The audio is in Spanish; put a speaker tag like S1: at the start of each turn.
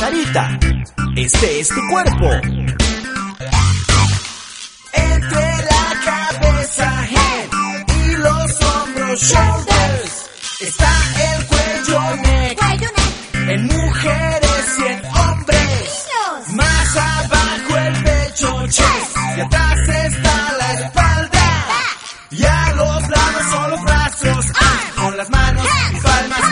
S1: Sarita, este es tu cuerpo.
S2: Entre la cabeza, head, y los hombros, shoulders, está el cuello, neck, en mujeres y en hombres. Más abajo el pecho, chest, y atrás está la espalda. Y a los lados son los brazos, con las manos y palmas